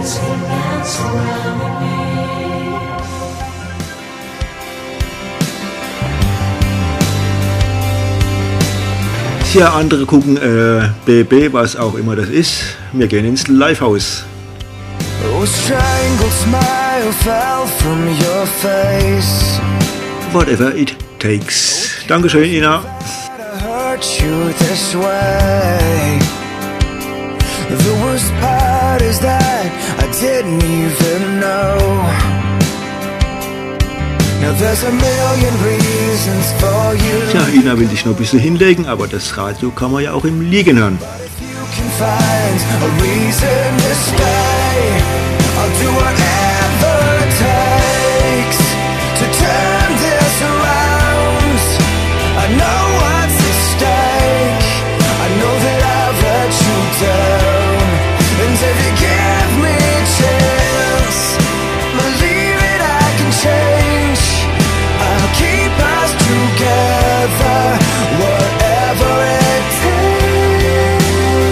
Ja, andere gucken BB, was auch immer das ist. Wir gehen ins Livehouse. Whatever it takes. Dankeschön, Ina. The worst part is that I didn't even know. Now there's a million reasons for you. Tja, Ina will dich noch ein bisschen hinlegen, aber das Radio kann man ja auch im Liegen hören. But if you can find a reason to stay, I'll do whatever it takes to turn this around. I know what's at stake. I know that I've let you down. And if you give me a chance, believe it, I can change. I'll keep us together, whatever it takes.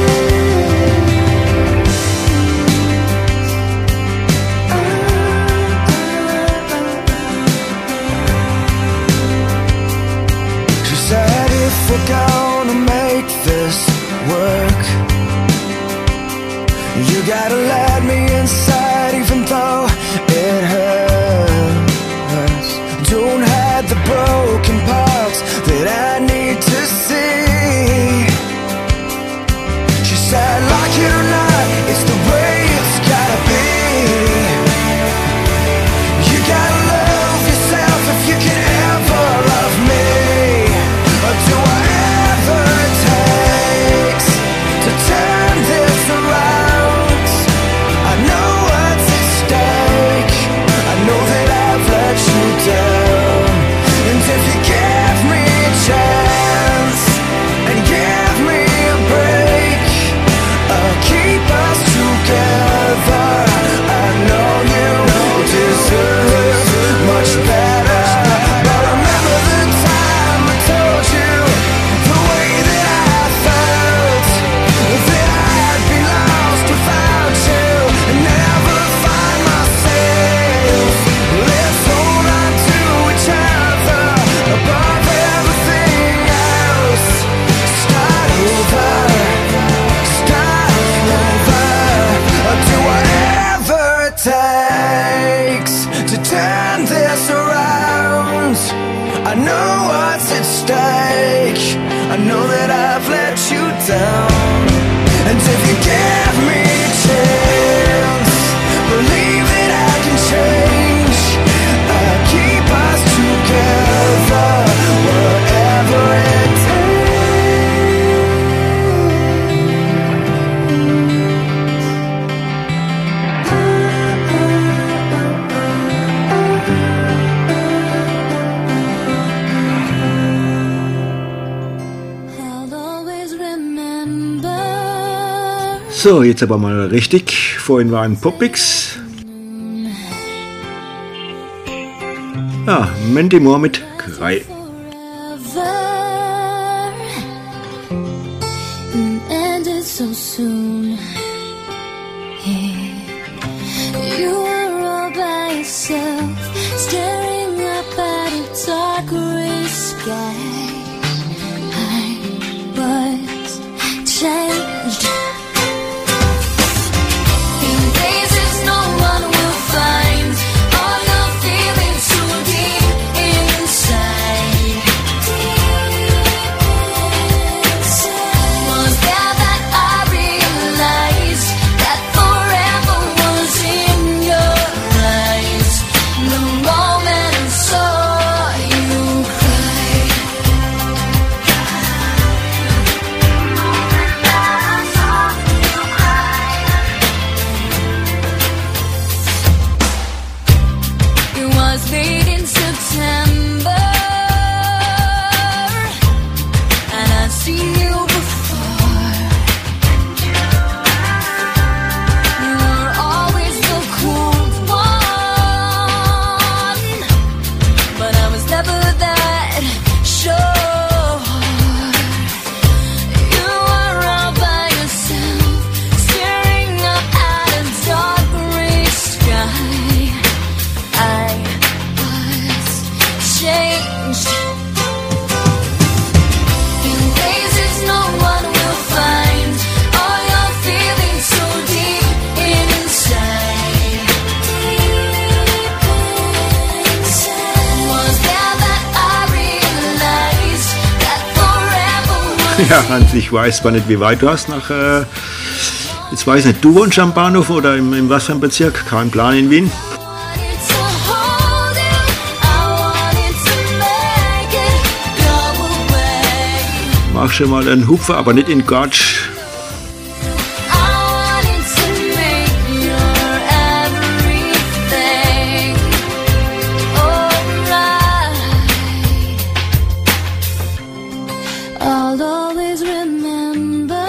She said if we're gonna make this work, you gotta let me inside even though it hurts. Don't hide the broken parts that I need to see. She said like it or not, it's the way it's gotta be. You gotta love yourself if you can ever love me. Or do whatever it takes to turn this around. I know what's at stake. I know that I've let you down. And if you give me a chance and give me a break, I'll keep us together. I know you deserve much better. But remember the time I told you the way that I felt, that I'd be lost without you and never find myself. Let's hold on to each other above everything else. Start over, start over. I'll do whatever it takes to turn this around. I know what's at stake. I know that I've let you down. And if you give me a chance, believe that I can change. I'll keep us together, whatever it takes. I'll always remember. So, jetzt aber mal richtig. Vorhin war ein Popmix. Ja, Mandy Moore mit Krei. Forever ended so soon. You were all by yourself, staring up at a dark gray sky. I was changed. In places no one will find all your feelings so deep inside. Deep inside. Was there that I realized Ja, Hans, ich weiß zwar nicht, wie weit du hast nach, jetzt weiß ich nicht, du wohnst am Bahnhof oder im was für einem Bezirk? Kein Plan in Wien. Wanted to hold you, I wanted to make it go away. Mach schon mal einen Hupfer, aber nicht in Gatsch. I wanted to make your everything alright. I'll always remember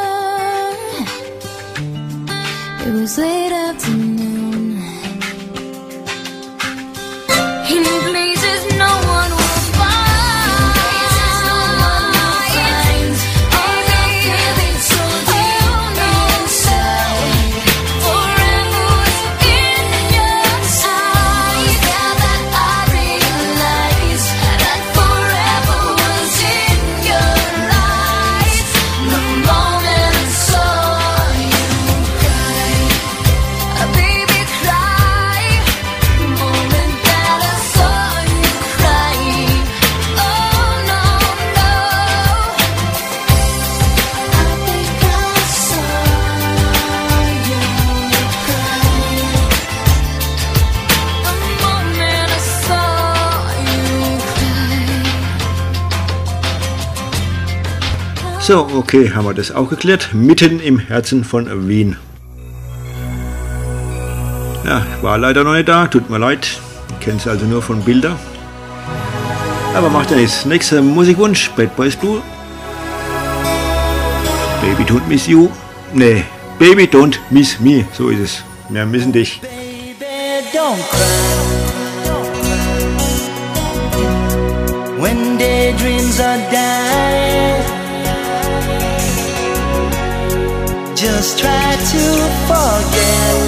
it was late afternoon. In places no one will find. All the feelings so deep inside. Forever was in your eyes. Now that I realize that forever was in your eyes. The moment I saw you cry, baby cry. The moment that I saw you cry. Oh no, no. I think I saw you cry. The moment I saw you cry. So, okay, haben wir das auch geklärt. Mitten im Herzen von Wien. Ja, war leider noch nicht da, tut mir leid. Ich kenne es also nur von Bildern. Aber macht ja nichts. Nächster Musikwunsch, Bad Boys Blue. Baby Don't Miss You. Nee, Baby Don't Miss Me. So ist es. Wir missen dich. Baby, don't cry when daydreams are dying. Just try to forget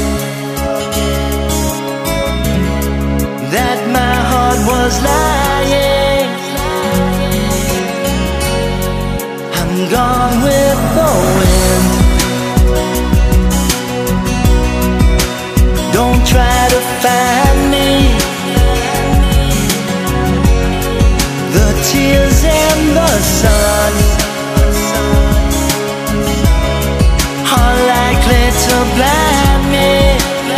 that my heart was lying. I'm gone with the wind. Don't try to find me. The tears and the sun are likely to blind me.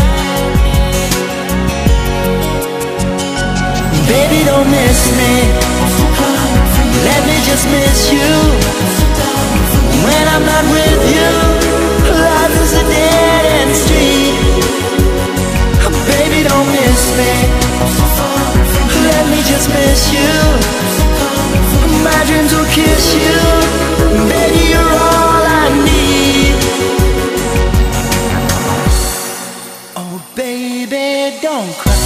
Baby, don't miss me. Let me just miss you. When I'm not with you, life is a dead end street. Baby, don't miss me. Let me just miss you. My dreams will kiss you. Baby, you're all I need. Oh, baby, don't cry,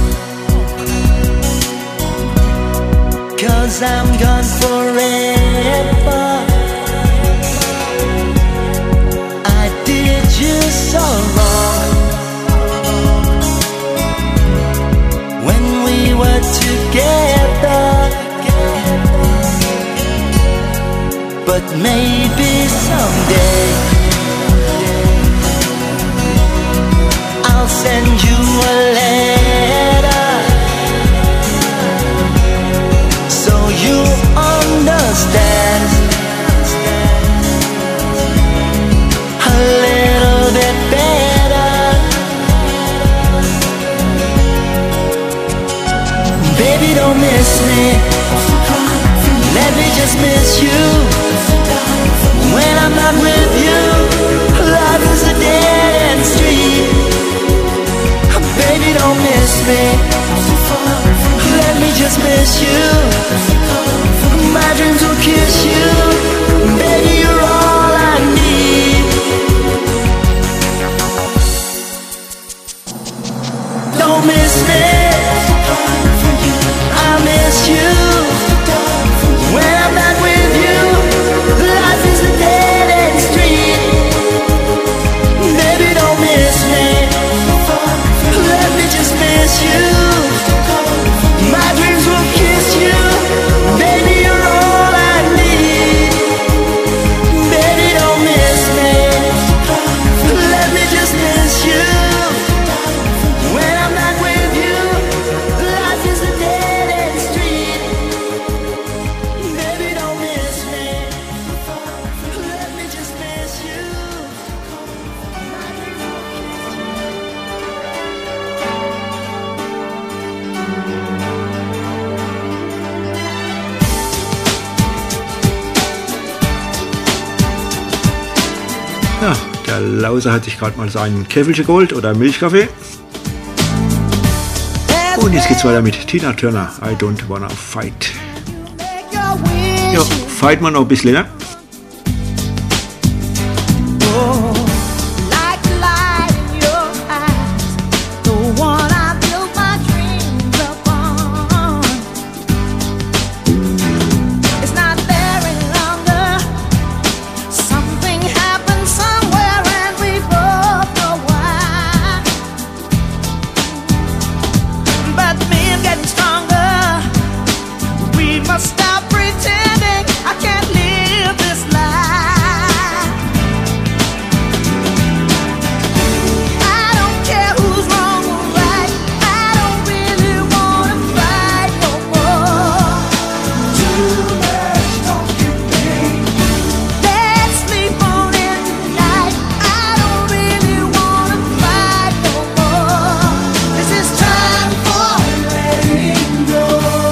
'cause I'm gone forever. I did you so wrong when we were together, but maybe someday I'll send you a letter so you understand a little bit better. Baby, don't miss me. Let me just miss you. When I'm not with you, life is a dead end street. Baby, don't miss me. Let me just miss you. My dreams will kiss you. Baby, you're all I need. Don't miss me. I miss you. When I'm not with you, life is a dead end street. Baby, don't miss me. Let me just miss you. My dreams will kiss you. Baby, you're all I Ja, der Lauser hat sich gerade mal seinen Käffelchen geholt oder Milchkaffee. Und jetzt geht's weiter mit Tina Turner, I Don't Wanna Fight. Ja, fight man noch ein bisschen, ne? Stop pretending I can't live this life. I don't care who's wrong or right. I don't really wanna fight no more. Too much talking, babe. Let's sleep on it tonight. I don't really wanna fight no more. This is time for letting go.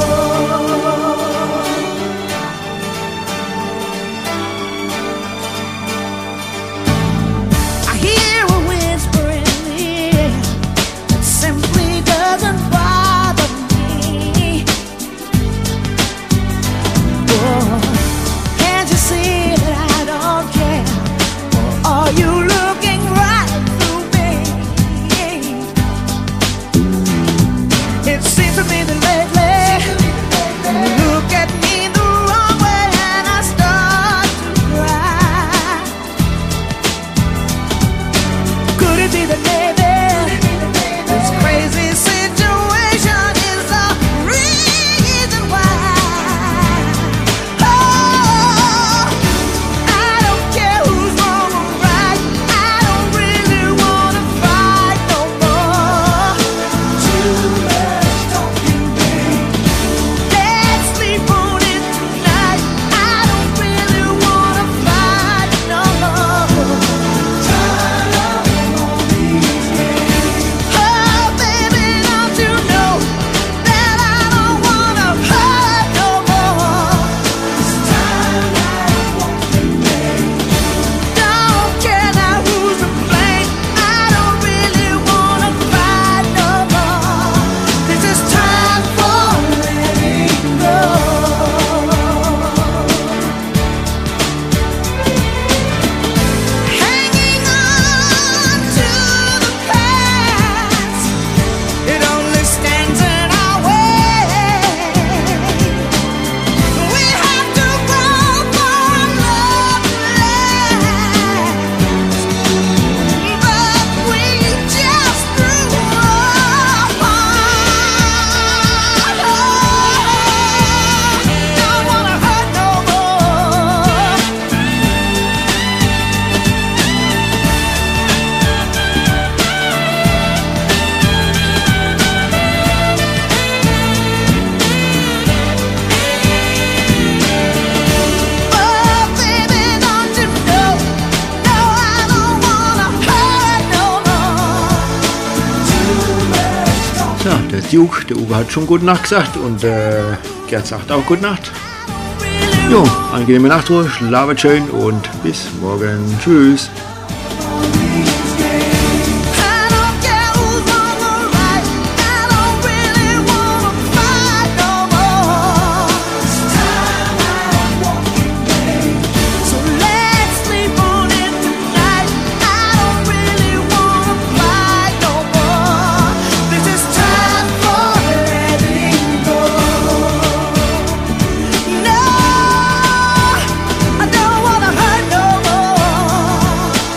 I hear a whisper in the air that simply doesn't bother me. Oh, can't you see that I don't care? Or are you looking right through me? It seems to me that lately you look at me the wrong way and I start to cry. Could it be that maybe this crazy situation is the reason why? Oh, I don't care who's wrong or right. I don't really wanna fight no more. Too much talking, babe. Let's sleep on it tonight. I don't really wanna fight no more. Turn up on these games. Oh, baby, don't you know that I don't wanna hurt no more? This time I want you, babe. Don't care now who's to blame. I don't really wanna fight no more. This is time for letting go. Hanging on to the past, it only stands in our way. We have to grow for our love to last, but we just grew apart. Don't wanna hurt no more. Oh, baby, don't you know? No, I don't wanna hurt no more. Too much talking. So, der Duke, der Uwe hat schon gute Nacht gesagt und Gerd sagt auch gute Nacht. Jo, angenehme Nachtruhe, schlafet schön und bis morgen. Tschüss. I don't care who's wrong or right. I don't really wanna fight no more. This time I want you, babe. So let's sleep on it tonight. I don't really wanna fight no more. This is time for letting go. No, I don't wanna hurt no more.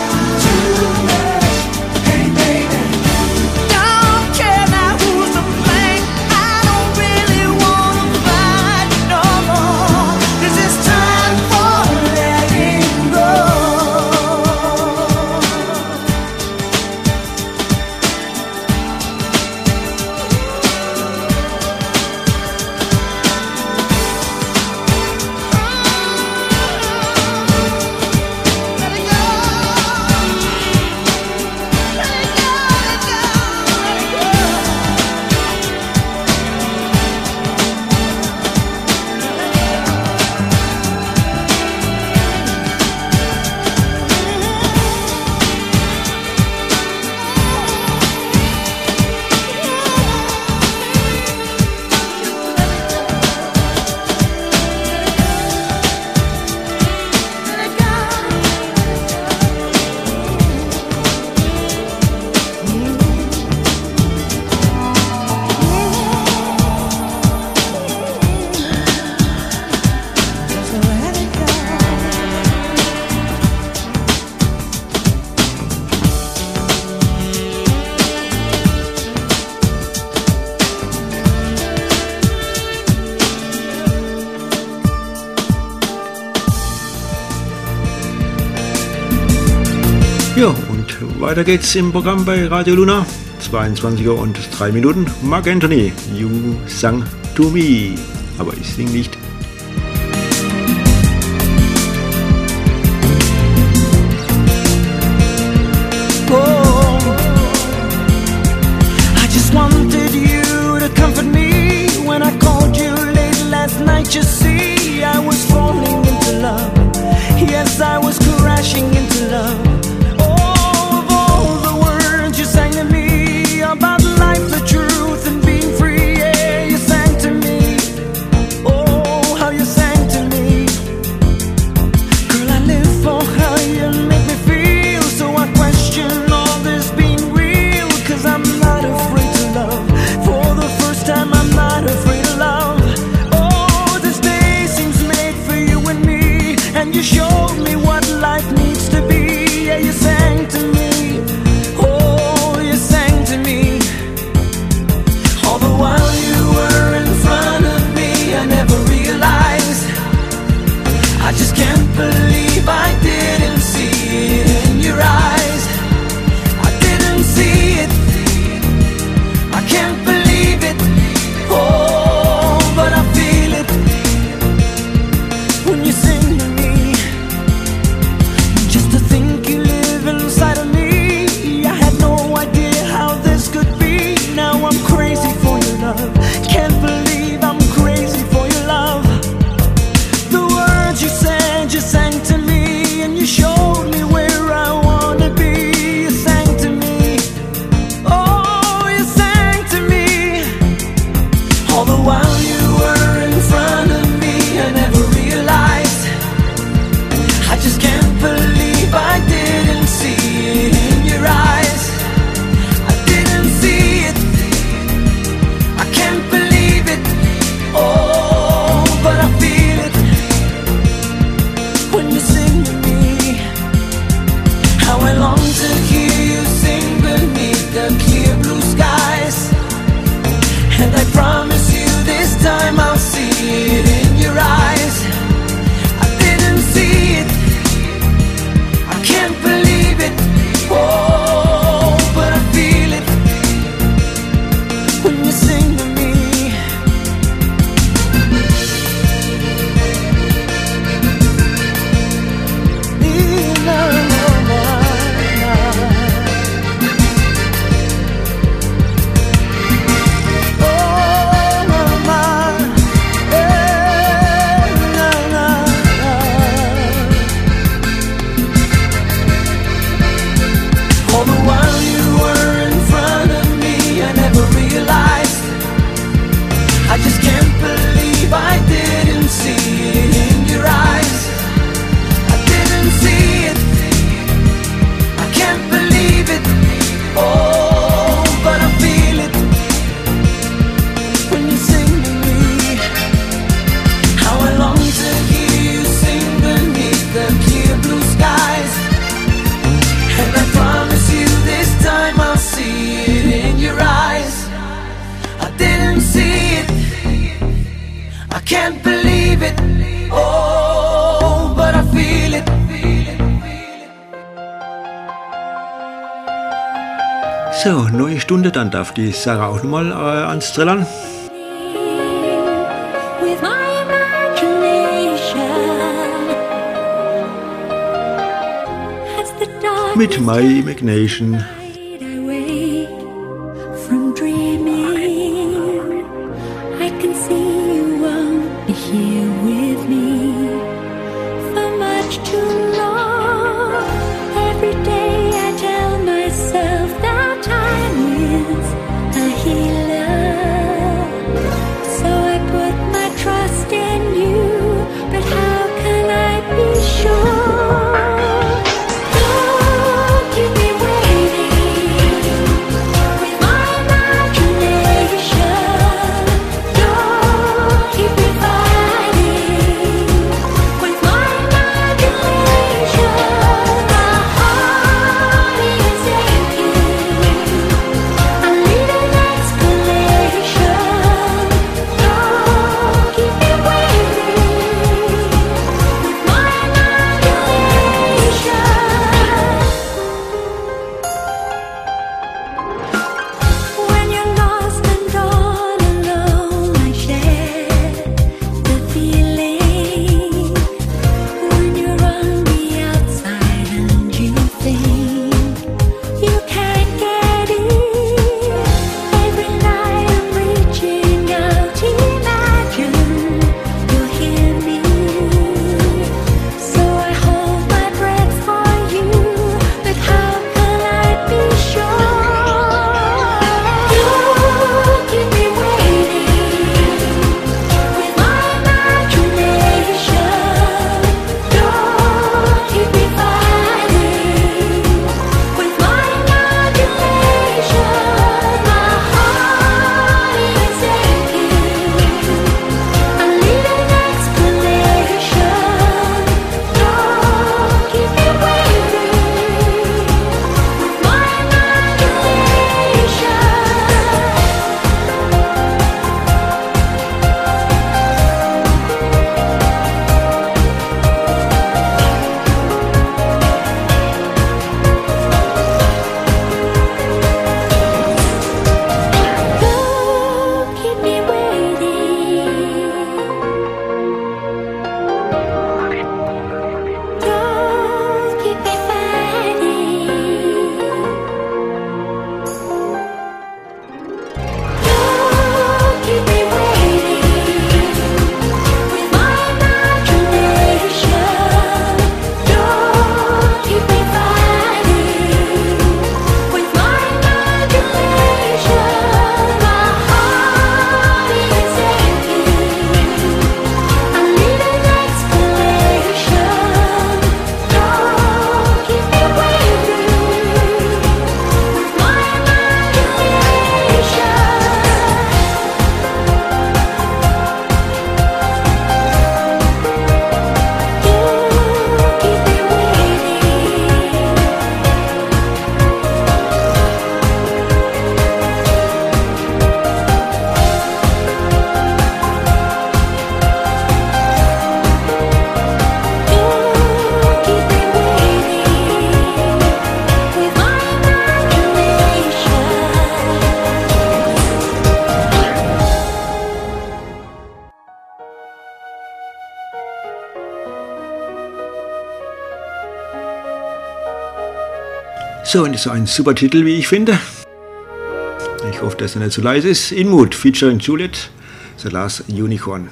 Ja, und weiter geht's im Programm bei Radio Luna. 22 Uhr und 3 Minuten. Mark Anthony, You Sang to Me. Aber ich sing nicht. I just wanted you to comfort me when I called you late last night. You see, I was falling into love. Yes, I was crashing into love. Oh, of all the words you sang to me about life, the truth, and being free, yeah, you sang to me. Oh, how you sang to me. Girl, I live for how you make me feel, so I question all this being real, 'cause I'm not afraid to love. For the first time, I'm not afraid of love. Oh, this day seems made for you and me, and you showed me what life needs to be. Yeah, you sang to me. Oh, you sang to me. All the while you were in front of me, I never realized. I just can't believe I didn't see it in your eyes. I didn't see it. I can't believe it. Oh, but I feel it when you sing to me. Just to think you live inside of me, I had no idea how this could be. Now I'm crazy for your love. Can't believe I'm crazy for your love. The words you said, you sang to me, and you showed me where I wanna be. You sang to me. Oh, you sang to me. All the while you were in front of me, I never realized. I just can't believe I didn't see it in your eyes. I didn't see it. I can't believe it. Oh, but I feel it when you sing to me. How I long to hear you sing beneath the clear blue skies. And I promise you this time I'll see it in your eyes. I didn't see it. I can't believe it. Oh, but I feel it when you sing to me. Na, na, na, na. Oh, mama, na, na, na. All the while you were in front of me, I never realized. I just can't believe I didn't see it in your eyes. I didn't see it. I can't believe it. Oh, but I feel it when you sing to me. How I long to hear you sing beneath the clear blue skies. And I promise you this time I'll see it in your eyes. I didn't see it. I can't believe it. Oh, but I feel it. So, neue Stunde, dann darf die Sarah auch nochmal ans Trillern. With my imagination, as the dark Mit My Imagination. I wake from dreaming, I can see you won't be here with me for much too long. Every day I tell myself that time is a healer, so I put my trust in you, but how can I be sure? Don't keep me waiting with my imagination. Don't keep me fighting with my imagination. So, und das ist ein super Titel, wie ich finde. Ich hoffe, dass er nicht zu leise ist. In Mood, featuring Juliet, The Last Unicorn.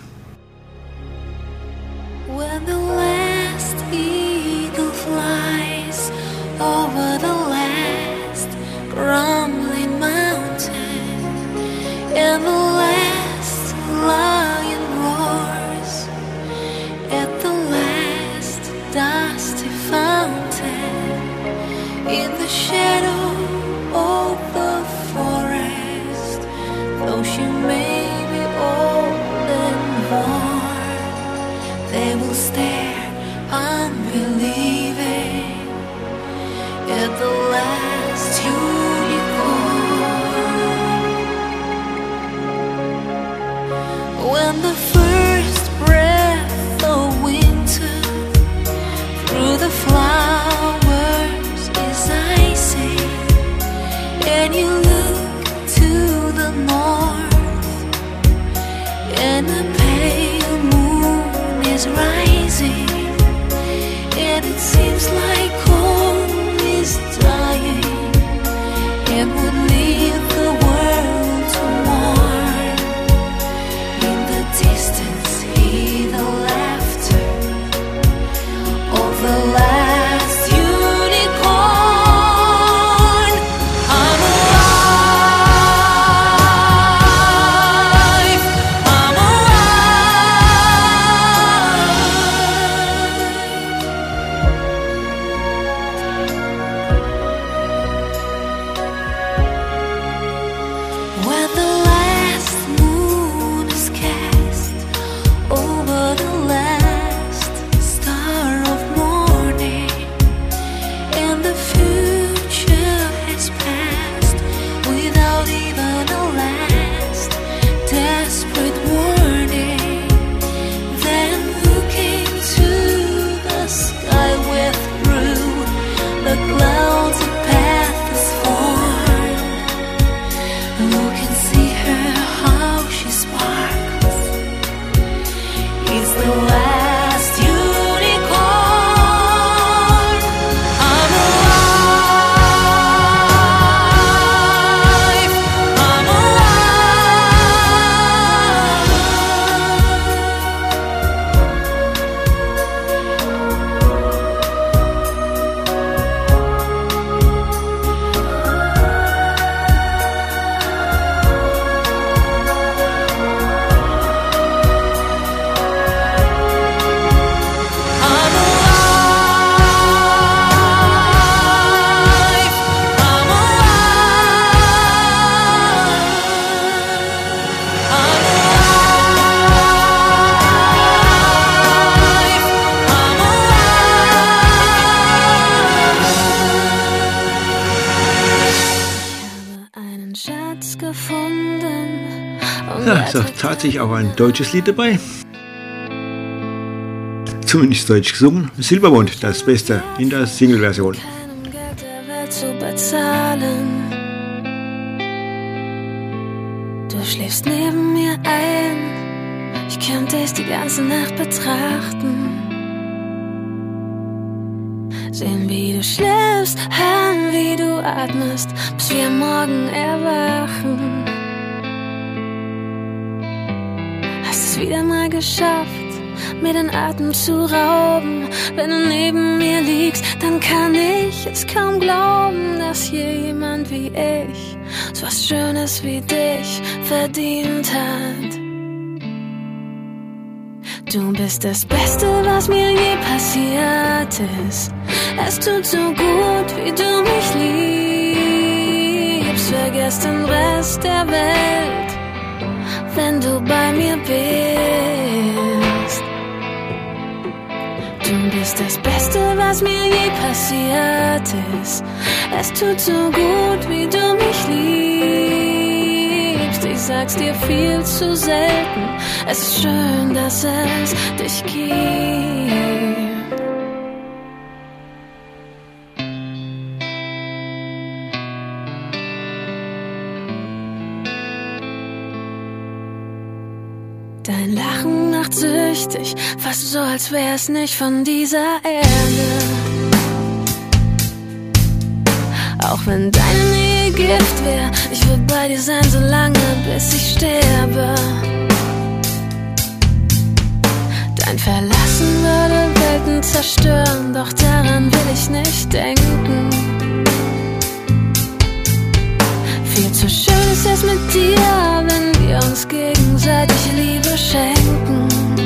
When the last eagle flies over the last crumbling mountain, and the last lion roars at the last dusty fountain, in the shadow of the forest, though she may be old and worn, they will stare unbelieving at the last unicorn. When the first breath of winter through the flowers is icy, and you look to the north, and a pale moon is rising, and it seems like home is dying, and would leave the world to mourn. In the distance, hear the laughter of the last unicorn. I'm alive, I'm alive. When the last moon is cast over the last star of morning, and the future has passed without even a last desperate warning, then looking to the sky where through the clouds a path is formed, look and see her how she sparkles, is the last unicorn. I'm alive, I'm einen Schatz gefunden. Ja, ist doch tatsächlich auch ein deutsches Lied dabei. Zumindest deutsch gesungen. Silbermond, das Beste in der Single-Version. Keinem Geld der Welt zu bezahlen. Du schläfst neben mir ein, ich könnte dich die ganze Nacht betrachten. Sehen, wie du schläfst, hören, wie du atmest, bis wir morgen erwachen. Hast es wieder mal geschafft, mir den Atem zu rauben. Wenn du neben mir liegst, dann kann ich es kaum glauben, dass hier jemand wie ich so was Schönes wie dich verdient hat. Du bist das Beste, was mir je passiert ist. Es tut so gut, wie du mich liebst. Vergiss den Rest der Welt, wenn du bei mir bist. Du bist das Beste, was mir je passiert ist. Es tut so gut, wie du mich liebst. Ich sag's dir viel zu selten. Es ist schön, dass es dich gibt. Dein Lachen macht süchtig, fast so, als wär's nicht von dieser Erde. Auch wenn deine Nähe Gift wäre, ich würde bei dir sein, solange bis ich sterbe. Dein Verlassen würde Welten zerstören, doch daran will ich nicht denken. Viel zu schön ist es mit dir, wenn wir uns gegenseitig Liebe schenken.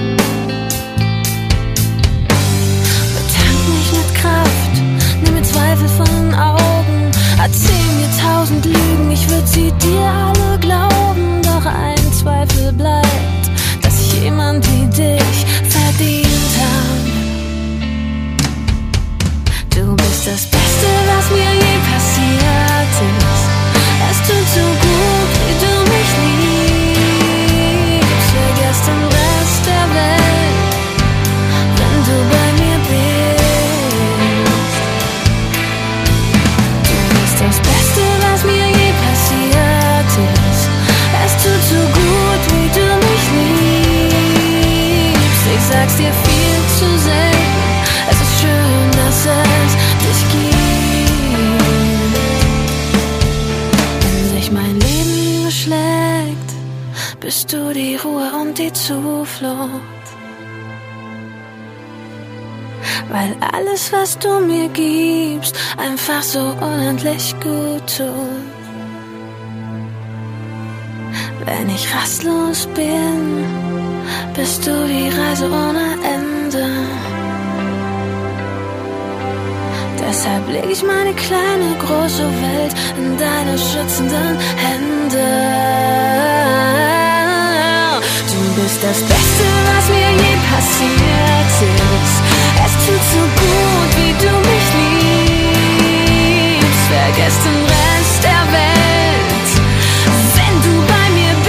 Betank mich mit Kraft, nimm mir Zweifel von den Augen. Erzähl mir 1000 Lügen, ich würd sie dir alle glauben. Doch ein Zweifel bleibt, dass ich jemand wie dich verdient hab. Du bist das Beste, was mir je passiert ist. Es tut so gut, wie du mich liebst. Vergiss den Rest der Welt, wenn du bei mir bist. Du bist das Beste, was mir je passiert ist. Es tut so gut, wie du mich liebst. Ich sag's dir viel zu selten, es ist schön, dass es dich gibt. Wenn sich mein Leben beschlägt, bist du die Ruhe und die Zuflucht. Weil alles, was du mir gibst, einfach so unendlich gut tut. Wenn ich rastlos bin, bist du die Reise ohne Ende. Deshalb leg ich meine kleine, große Welt in deine schützenden Hände. Du bist das Beste, was mir je passiert ist. Es tut so gut, wie du mich liebst. Vergiss den Rest der Welt, wenn du bei mir bist.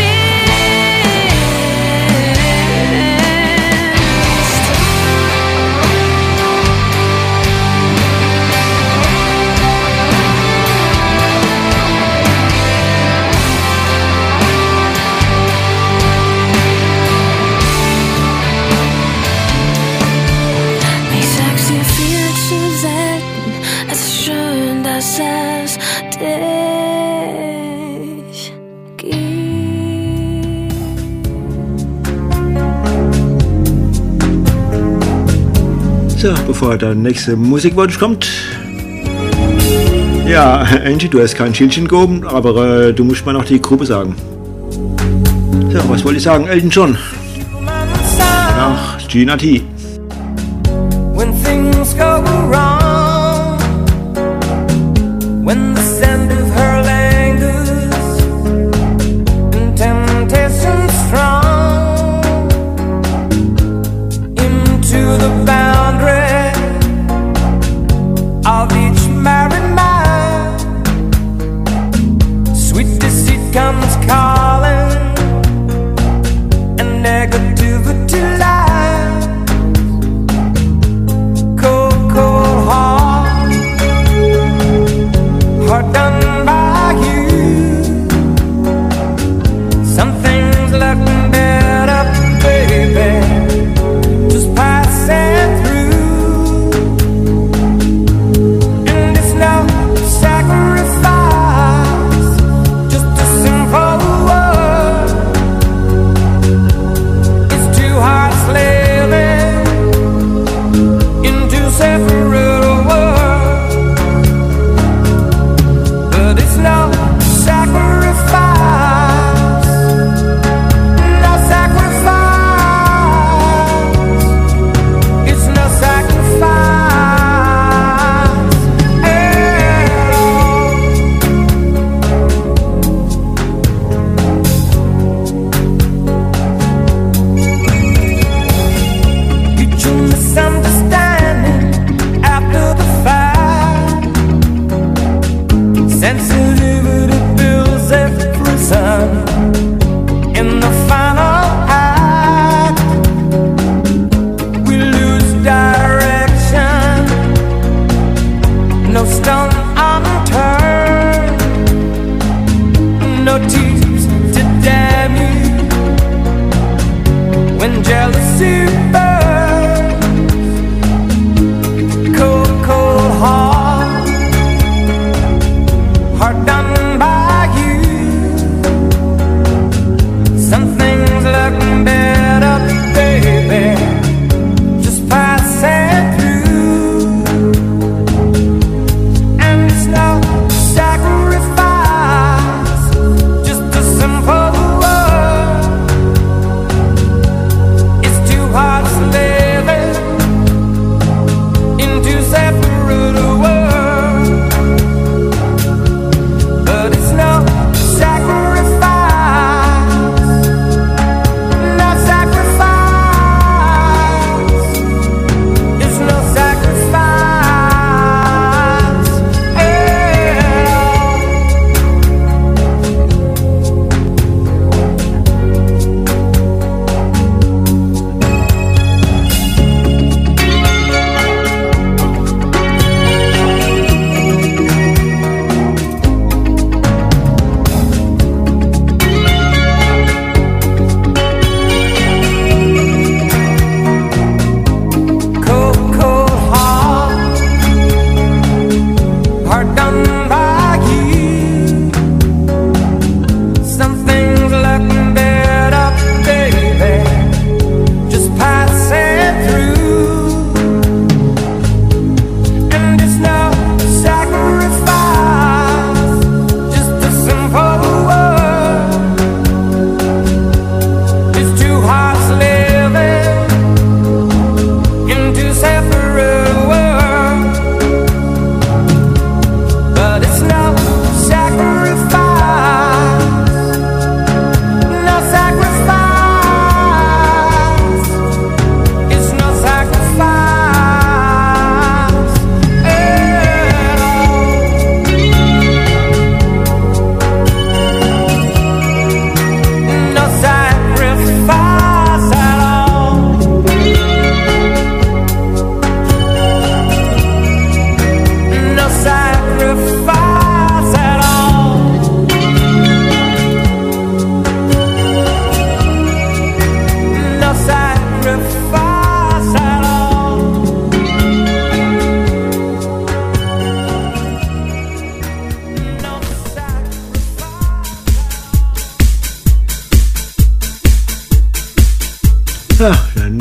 Ich sag's dir viel zu selten, es ist schön, dass es dich gibt. So, bevor der nächste Musikwunsch kommt. Ja, Angie, du hast kein Schildchen gehoben, aber du musst mal noch die Gruppe sagen. So, was wollte ich sagen? Elton John. Nach Gina T. When things go wrong, when the scent of her lingers and temptation strong, into the boundary of each married man, sweet deceit comes calling and negativity lies. Heart done by you. Some things look better, baby, just passing through. And it's no sacrifice, just a simple word. It's two hearts living in two separate worlds. No sacrifice, no sacrifice, it's no sacrifice at all. Get your misunderstanding out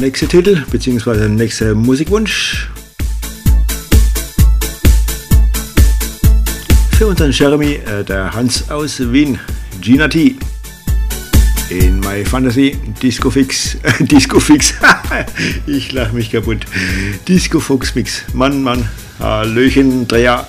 nächste Titel, beziehungsweise der nächste Musikwunsch. Für unseren Jeremy, der Hans aus Wien, Gina T. In My Fantasy, Disco Fix, ich lach mich kaputt. Disco Fox Mix, Mann, Hallöchen, Dreher.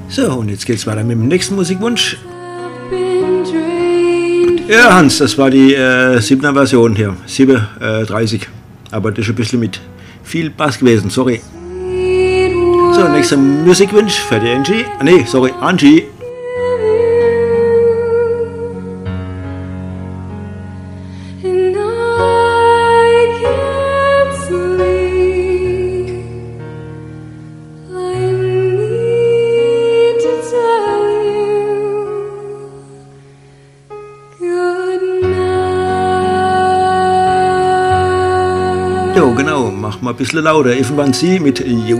So, und jetzt geht's weiter mit dem nächsten Musikwunsch. Ja, Hans, das war die 7er Version hier, 7:30. Aber das ist ein bisschen mit viel Bass gewesen, sorry. So, nächster Musikwunsch für die Angie. Nee, sorry, Angie. Jo, genau, mach mal ein bisschen lauter. Irgendwann sie mit Jo.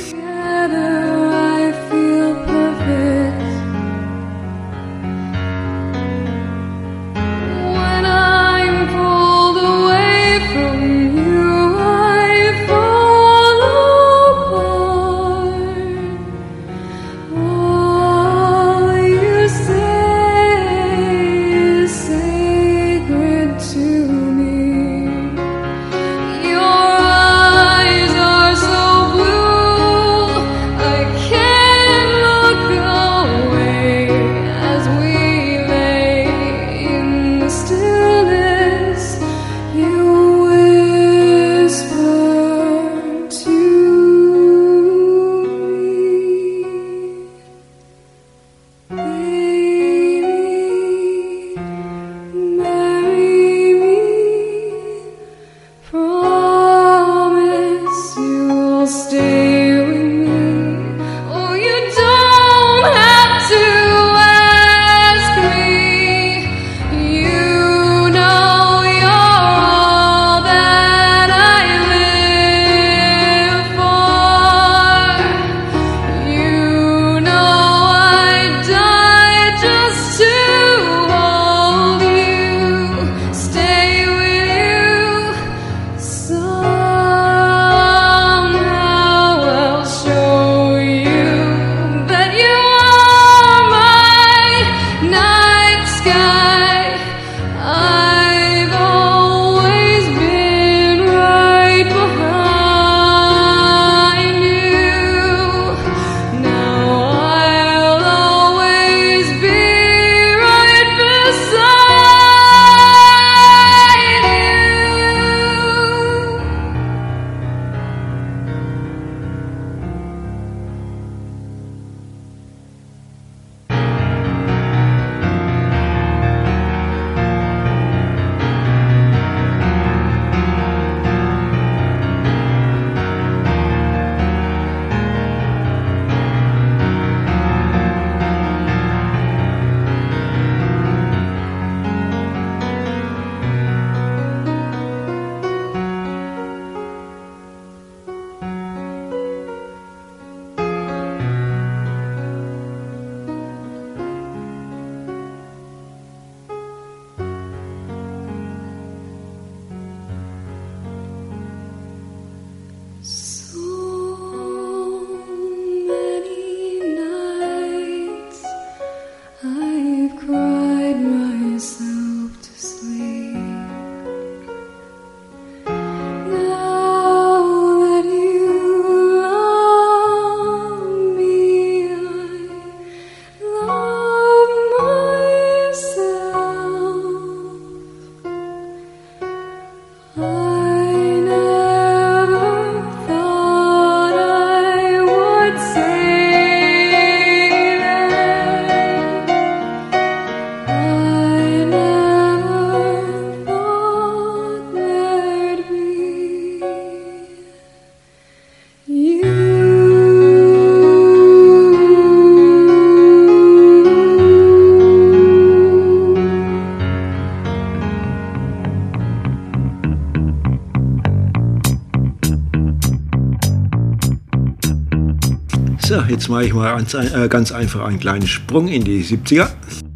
So, jetzt mache ich mal ganz einfach einen kleinen Sprung in die 70er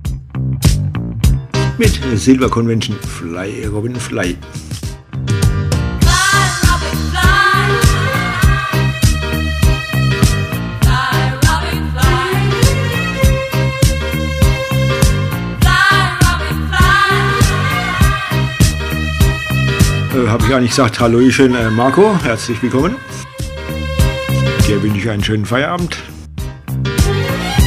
mit Silver Convention Fly Robin Fly. Habe ich eigentlich gesagt, Hallöchen Marco, herzlich willkommen. Dir wünsche ich einen schönen Feierabend.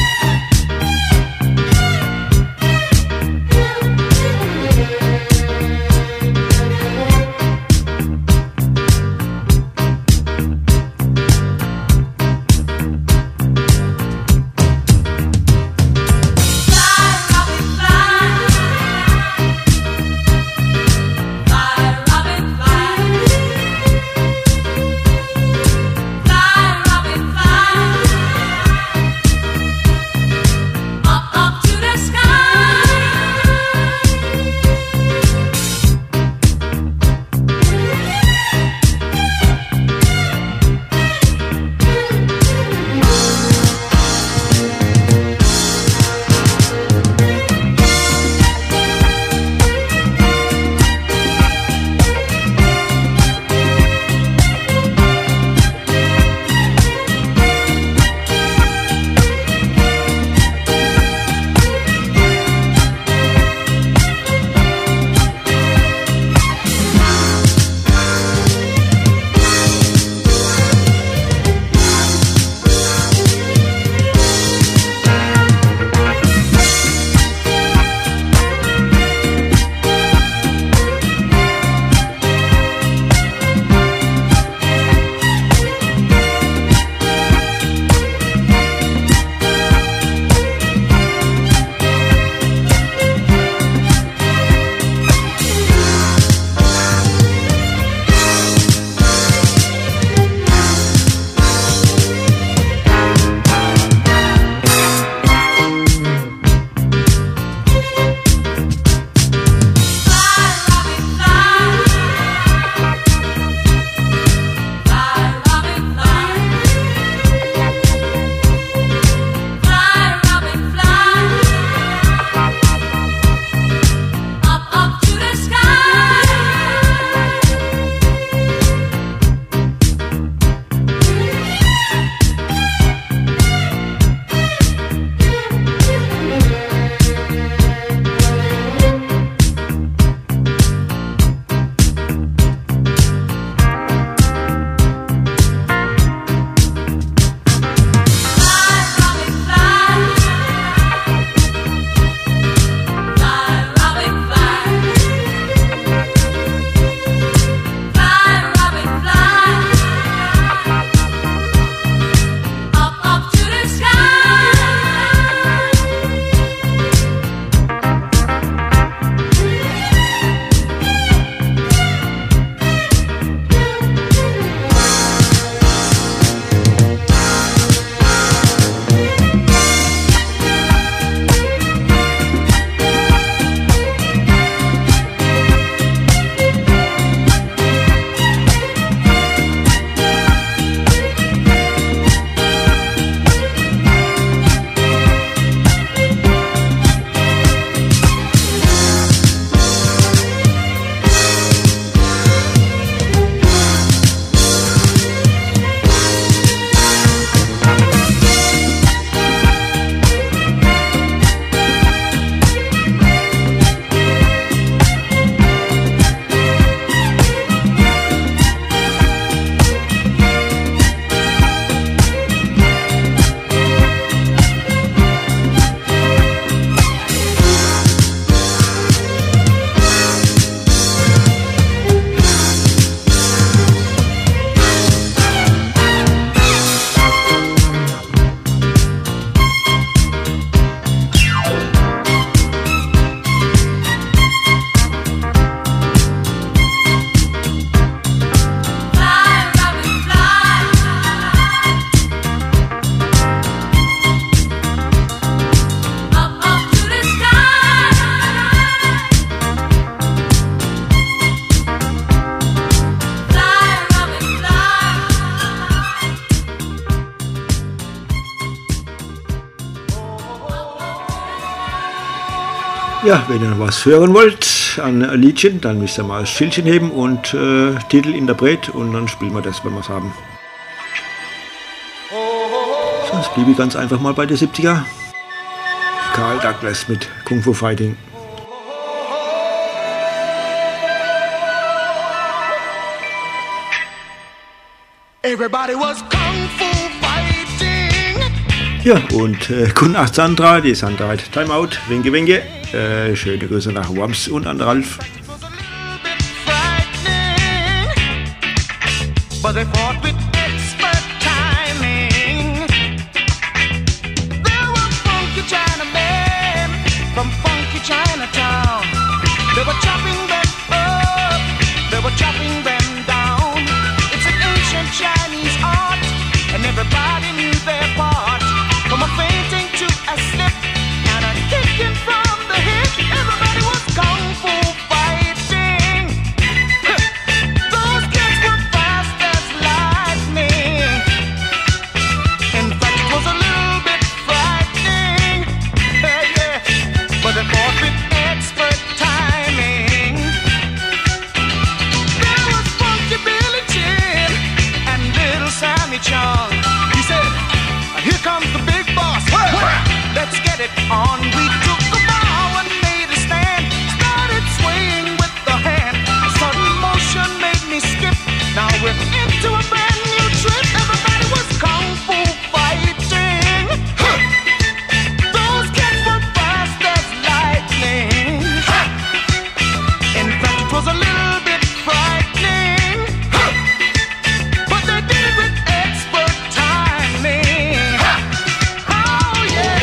Ja, wenn ihr noch was hören wollt an Liedchen, dann müsst ihr mal das Schildchen heben und Titel, Interpret und dann spielen wir das, wenn wir es haben. Sonst blieb ich ganz einfach mal bei der 70er. Carl Douglas mit Kung Fu Fighting. Everybody was Kung Fu fighting. Ja, und guten Nacht Sandra, die Sandra hat Timeout, winke winke. Schöne Grüße nach Worms und an Ralf. But they fought with expert timing. There were funky Chinamen from funky Chinatown. They were chopping them up, they were chopping them down. It's an ancient Chinese art, and everybody knew their part. From a fainting to a slip, and a kicking from the hip. Everybody was kung fu fighting. Those kids were fast as lightning. In fact, it was a little bit frightening. Yeah, but they fought with expert timing. There was Funky Billy Chin and Little Sammy Chung. He said, "Here comes the big boss. Let's get it on." We took a bow and made a stand. Started swaying with the hand. A sudden motion made me skip. Now we're into a brand new trip. Everybody was kung fu fighting. Those kids were fast as lightning. In fact, it was a little bit frightening. But they did it with expert timing. Oh yeah.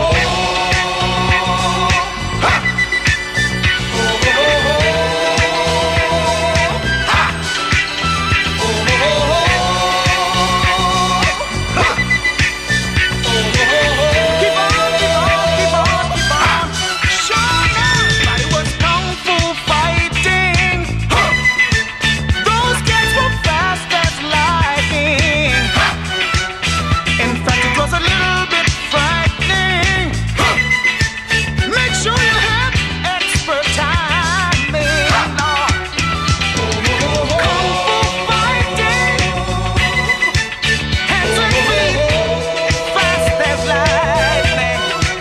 Keep on, keep on, keep on, keep on. Sure, everybody was kung fu fighting. Those kids were fast as lightning. In fact, it was a little bit frightening. Make sure you have expert timing. Kung fu fighting. Hands and feet, fast as lightning.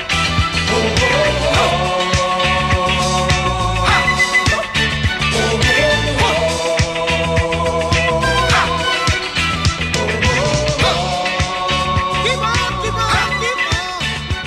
Keep on, keep on, keep on.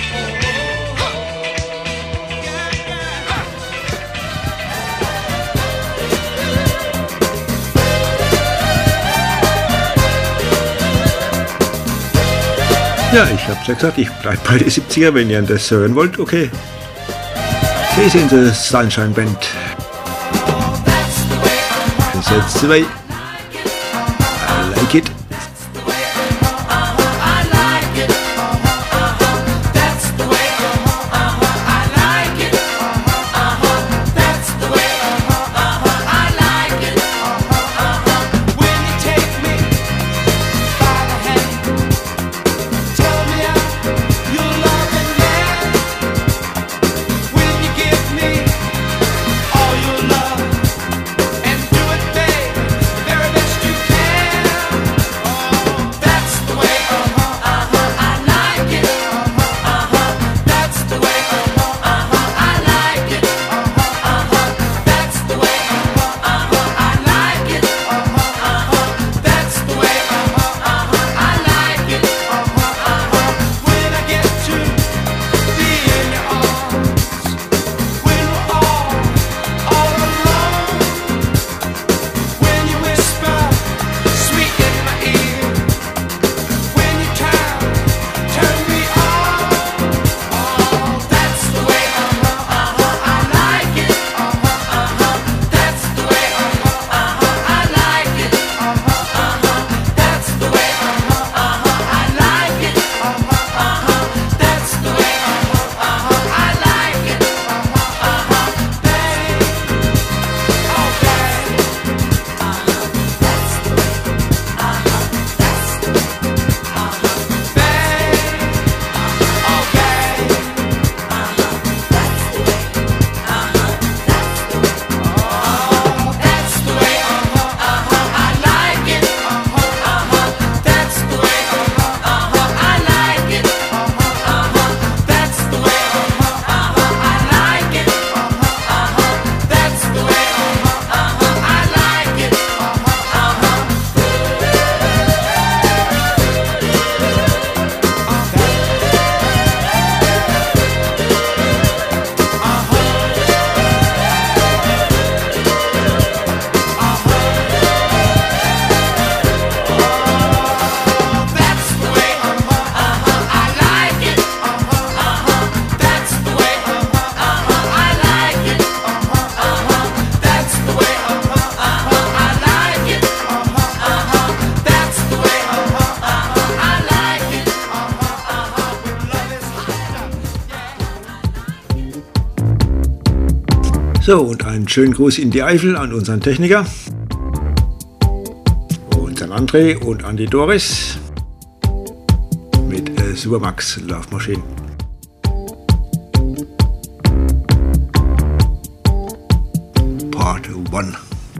Ja, ich hab's ja gesagt, ich bleib bei den 70er, wenn ihr das hören wollt, okay. Sie sind die Sunshine Band. Gesetz 2. I like it. When you take me by the hand, tell me your loving hand. When you give me all your love and do it, babe, the very best you can. So, und einen schönen Gruß in die Eifel an unseren Techniker, unseren André und an die Doris mit Supermax Laufmaschinen. Part 1.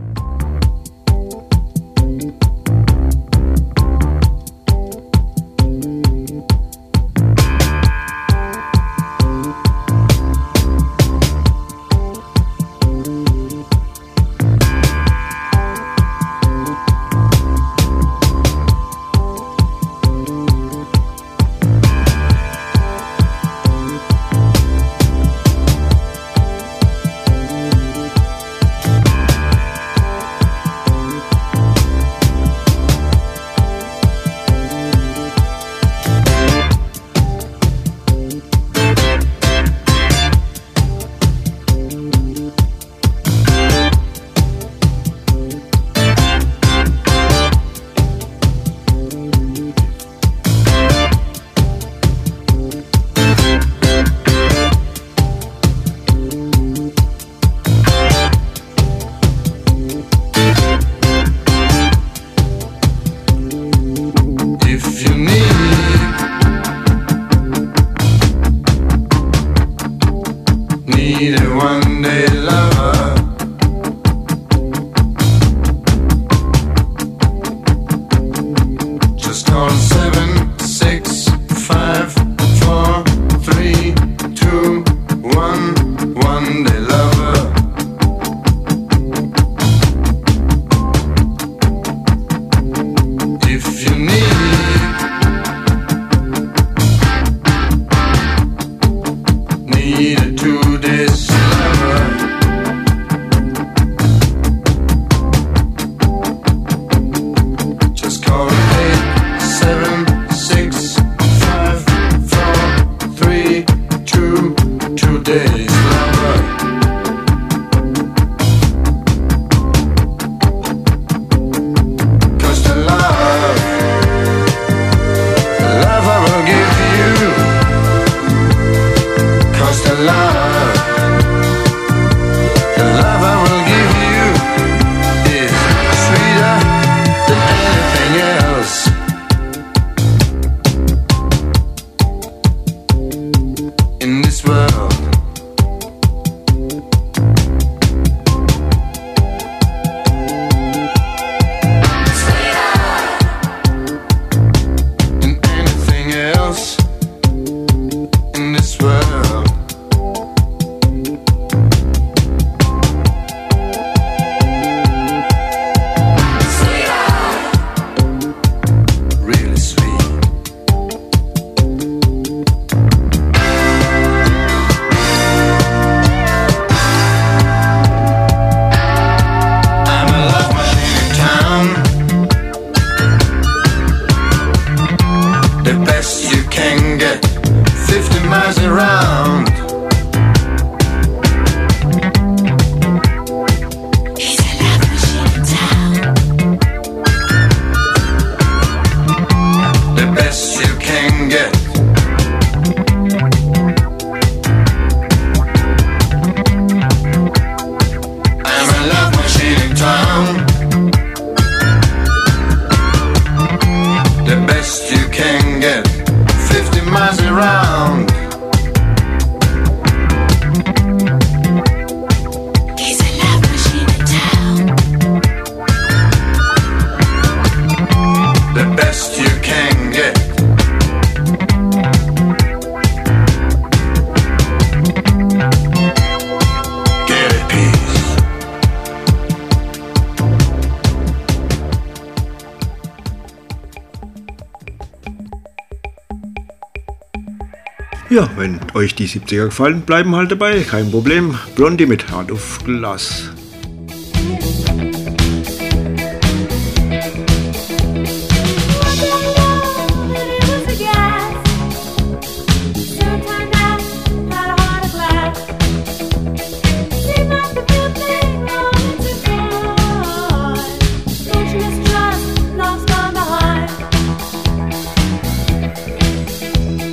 Ja, wenn euch die 70er gefallen, bleiben halt dabei, kein Problem. Blondie mit Hand auf Glas.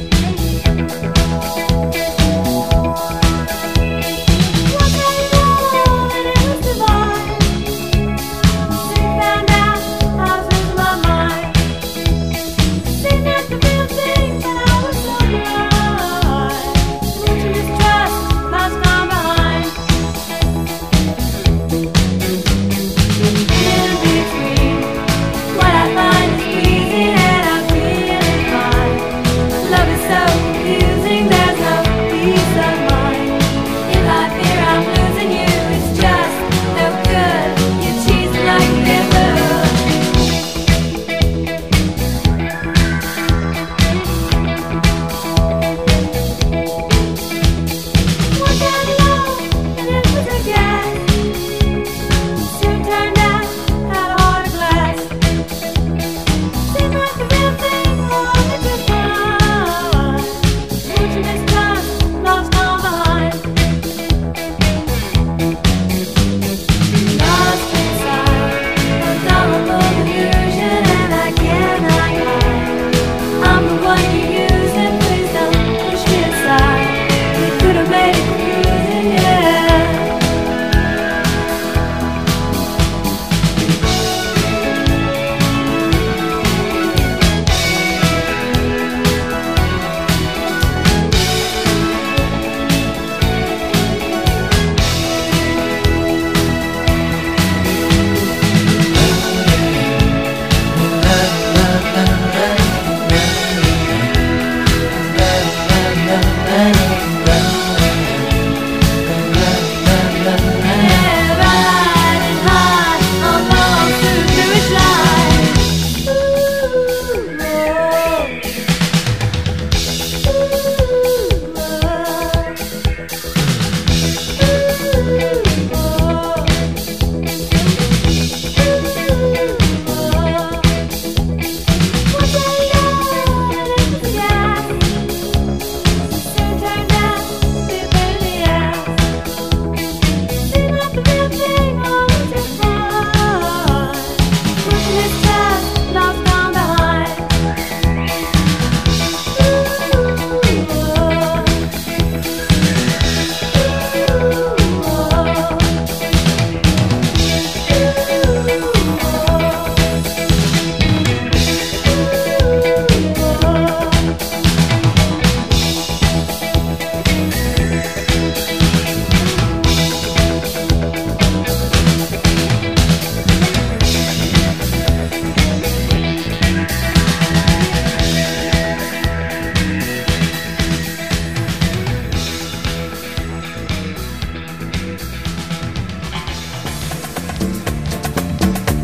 What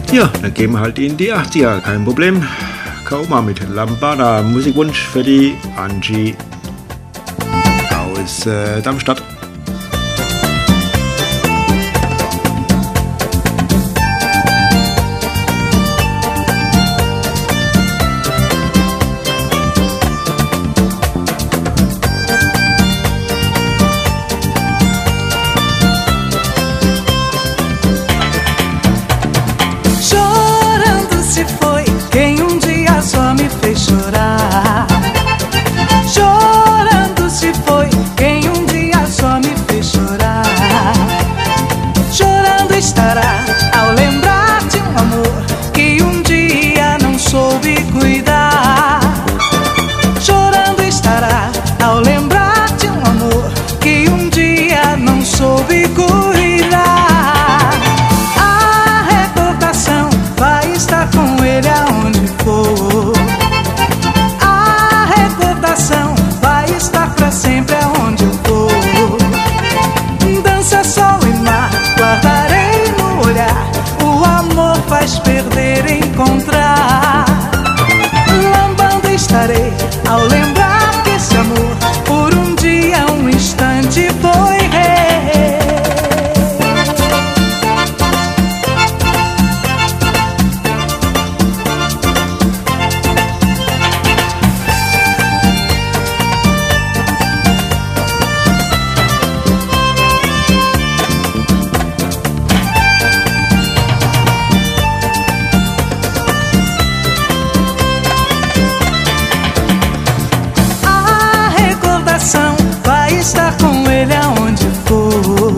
Ja, dann gehen wir halt in die 80er, kein Problem. Kauma mit Lambada, Musikwunsch für die Angie aus Darmstadt. Chorar, chorando se foi quem um dia só me fez chorar. Chorando estará ao lembrar de um amor que um dia não soube cuidar. Chorando estará ao lembrar de um amor que um dia não soube cuidar. A recordação vai estar com ele aonde for. Vai estar pra sempre aonde eu for. Dança, sol e mar, guardarei no olhar. O amor faz perder e encontrar. Lambando estarei ao lembrar que esse amor por um dia, um instante foi rei. Estar com ele aonde for.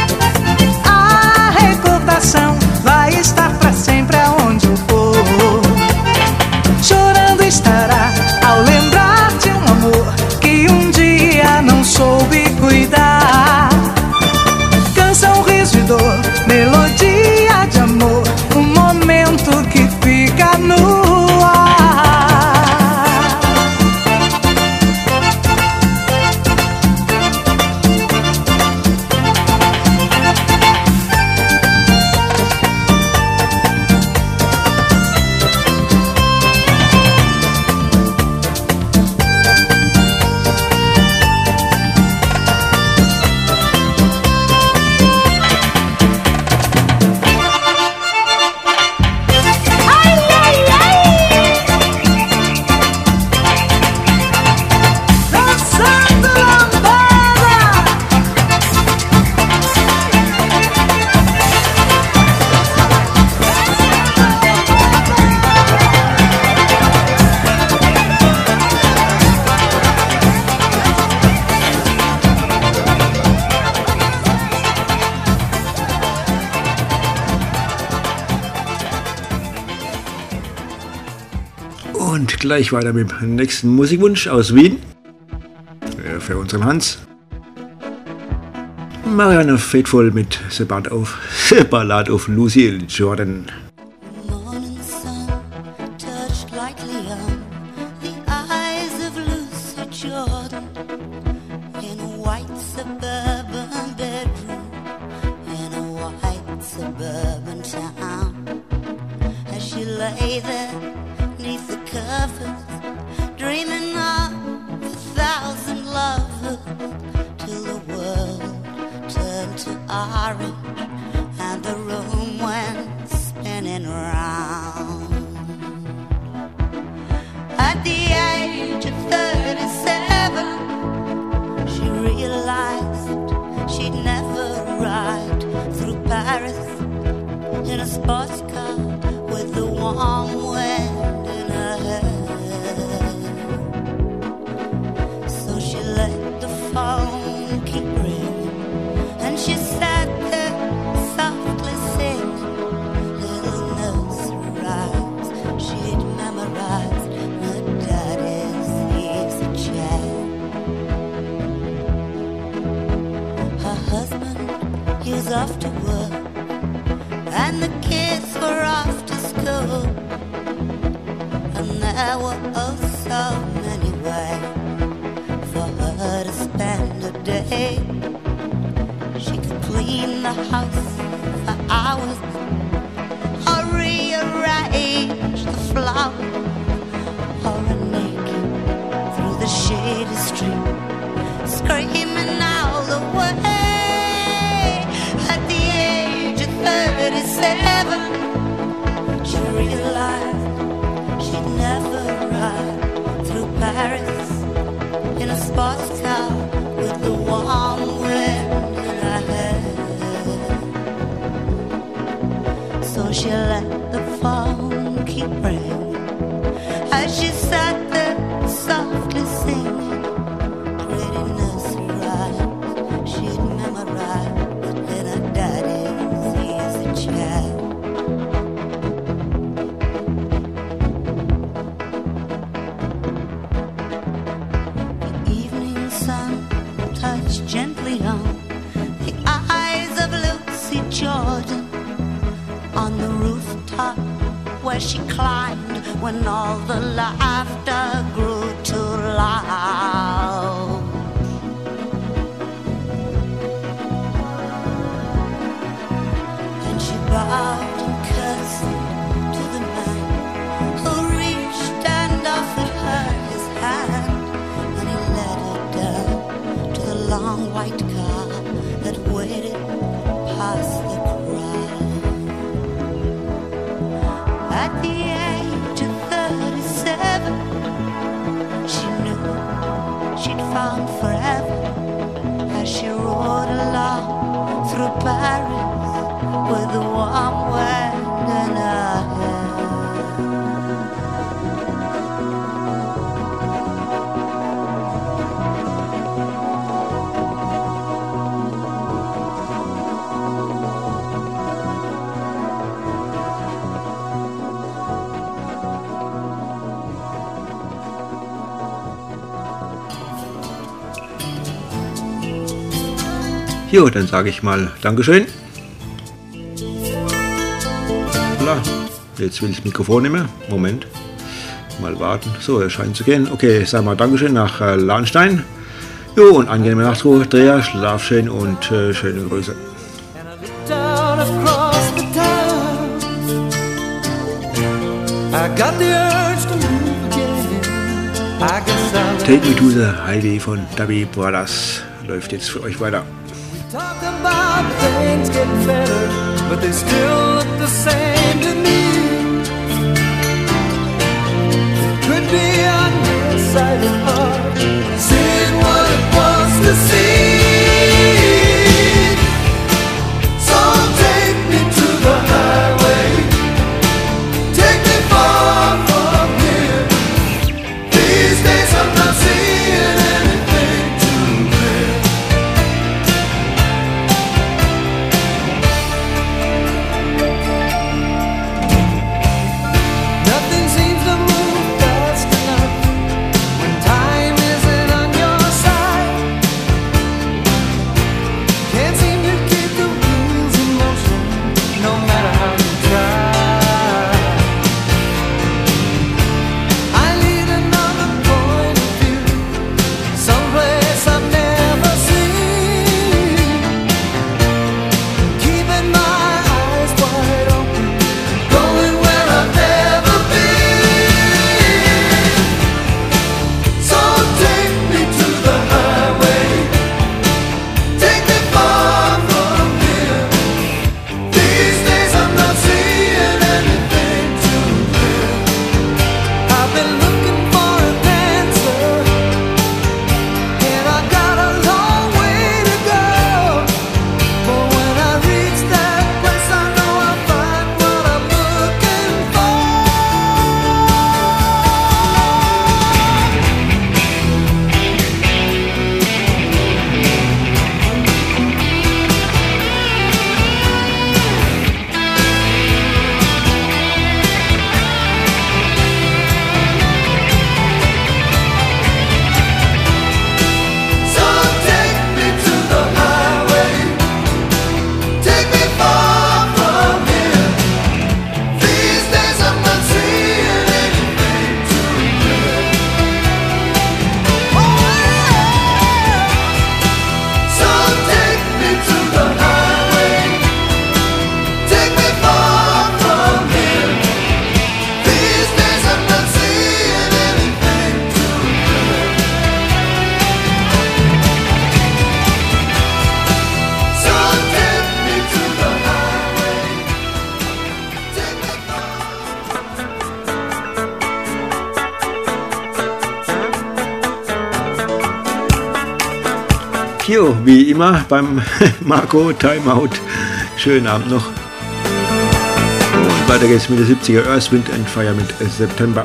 A recordação vai estar pra sempre aonde eu for. Chorando estará ao lembrar de um amor que um dia não soube cuidar. Canção, riso e dor, melodia de amor, um momento que fica no ar. Und gleich weiter mit dem nächsten Musikwunsch aus Wien. Für unseren Hans. Marianne Faithfull mit Ballad of Lucy Jordan. Morning sun touched lightly on the eyes of Lucy Jordan in a white suburban bedroom in a white suburban town. As she lay there neath the covers, dreaming of 1,000 lovers, till the world turned to orange and the room went spinning round. At the age of 37, she realized she'd never ride through Paris in a sports car with the warm wind in her hair. So she let the phone keep ringing, and she sat there softly singing little nursery rhymes she'd memorized in her daddy's easy chair. Her husband, he was off to work, and the kids were off to school, and there were oh so many ways for her to spend a day. She could clean the house for hours or read Paris in a sports car with the warm wind in her hair. So she let the phone keep ringing as she sat there softly singing pretty nursery rhymes she'd memorized in her daddy's easy chair. The evening sun touched gently on the eyes of Lucy Jordan on the rooftop where she climbed when all the laughter grew too loud. And she bowed and cursed to the man who reached and offered her his hand, and he led her down to the long white car that waited past the crowd. At the age of 37, she knew she'd found forever as she rode along through Paris with the warm wind in her hair. Jo, dann sage ich mal Dankeschön. Hoppla, jetzt will das Mikrofon nicht mehr. Moment, mal warten. So, er scheint zu gehen. Okay, ich sage mal Dankeschön nach Lahnstein. Jo, und angenehme Nachtruhe, Dreher, schlaf schön und schöne Grüße. Down across the town, I got the urge to move again. I guess I'll Take Me to the Highway von Doobie Brothers läuft jetzt für euch weiter. talk about things getting better, but they still look the same to me. Could be on your side of heart, seeing what it wants to see. So take me to the highway, take me far from here. These days I'm not seeing anything too clear. Nothing seems to move fast enough when time isn't on your side. Jo, wie immer beim Marco Timeout. Schönen Abend noch. Und weiter geht's mit der 70er Earth, Wind and Fire mit September.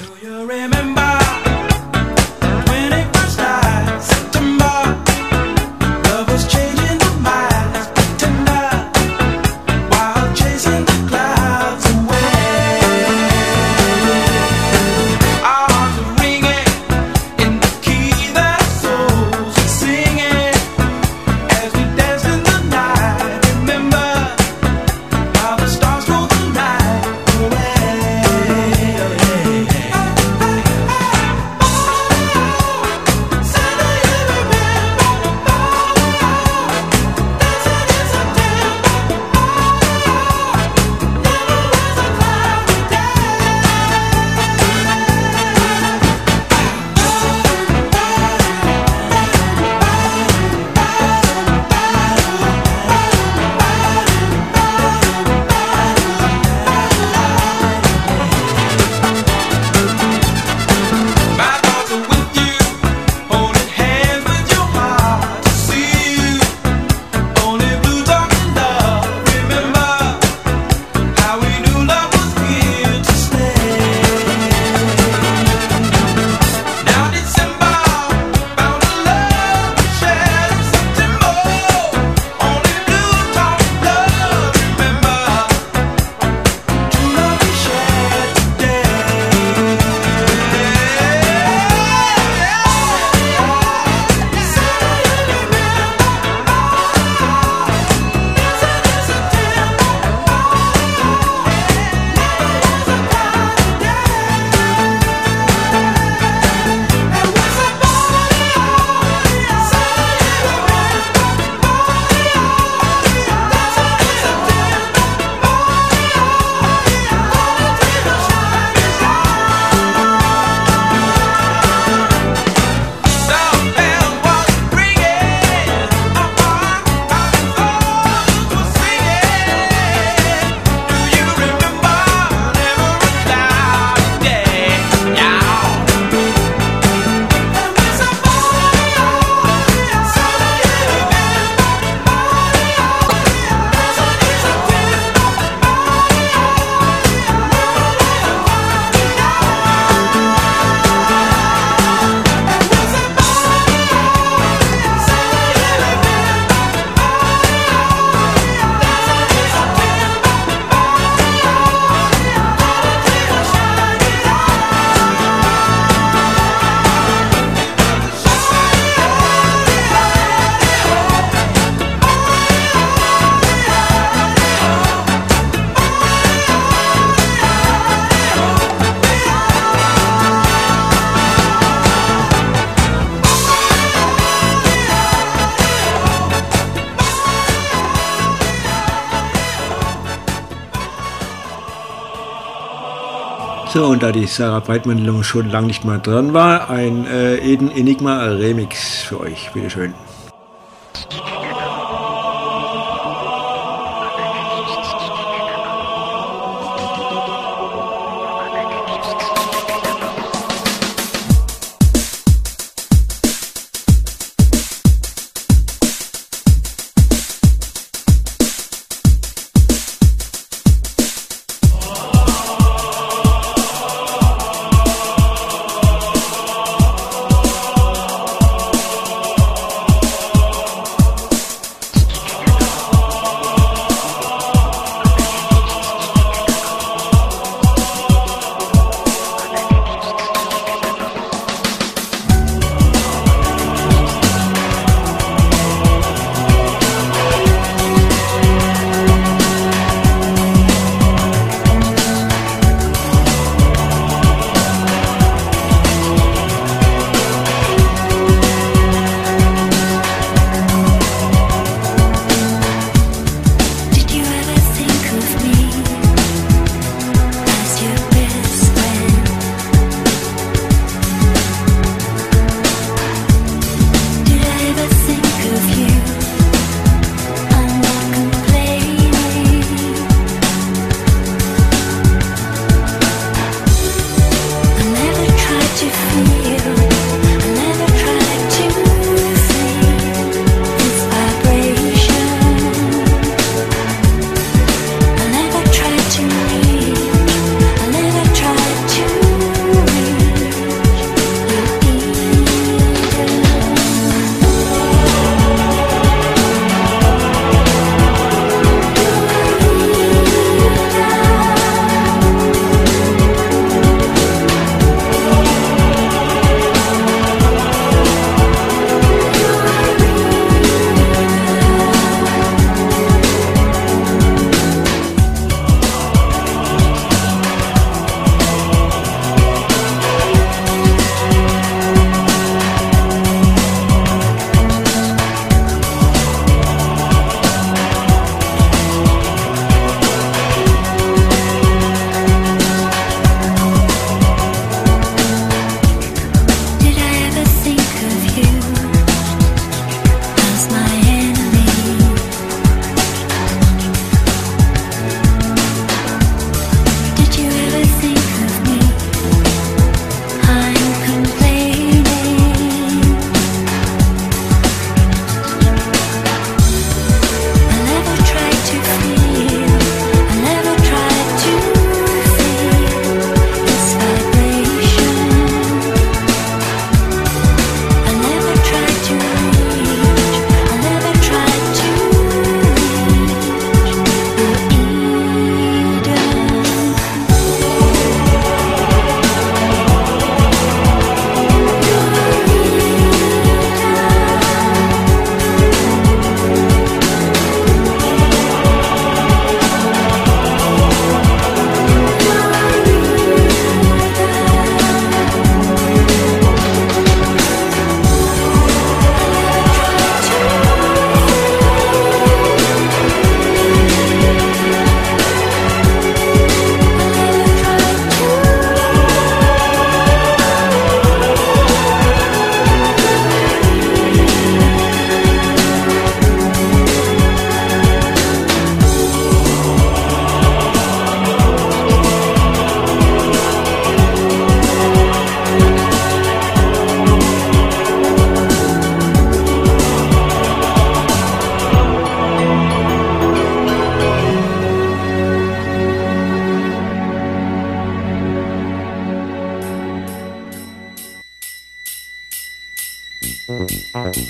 So, und da die Sarah Breitmann schon lange nicht mehr dran war, ein Eden Enigma Remix für euch. Bitteschön.